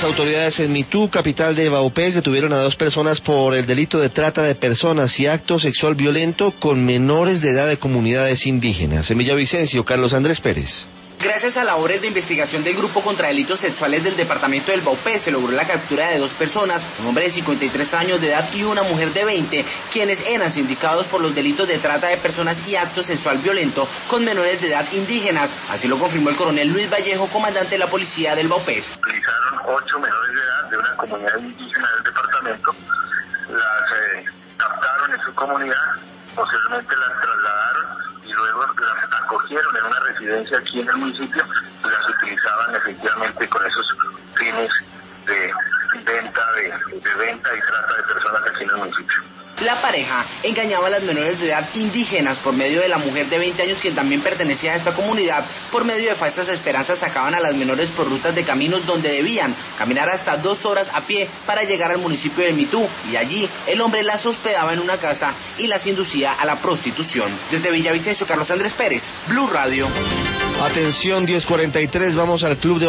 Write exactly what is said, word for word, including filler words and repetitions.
Las autoridades en Mitú, capital de Vaupés, detuvieron a dos personas por el delito de trata de personas y acto sexual violento con menores de edad de comunidades indígenas. En Villavicencio, Carlos Andrés Pérez. Gracias a labores de investigación del Grupo contra Delitos Sexuales del departamento del Vaupés, se logró la captura de dos personas, un hombre de cincuenta y tres años de edad y una mujer de veinte, quienes eran sindicados por los delitos de trata de personas y acto sexual violento con menores de edad indígenas. Así lo confirmó el coronel Luis Vallejo, comandante de la policía del Vaupés. Utilizaron ocho menores de edad de una comunidad indígena del departamento, las eh, captaron en su comunidad, posteriormente las trasladaron y luego las acogieron en una residencia aquí en el municipio y las utilizaban efectivamente con esos fines de venta de, de venta y trata de personas aquí en el municipio. La pareja engañaba a las menores de edad indígenas por medio de la mujer de veinte años, quien también pertenecía a esta comunidad. Por medio de falsas esperanzas sacaban a las menores por rutas de caminos donde debían caminar hasta dos horas a pie para llegar al municipio de Mitú, y allí el hombre las hospedaba en una casa y las inducía a la prostitución. Desde Villavicencio, Carlos Andrés Pérez, Blue Radio. Atención, diez cuarenta y tres, vamos al club de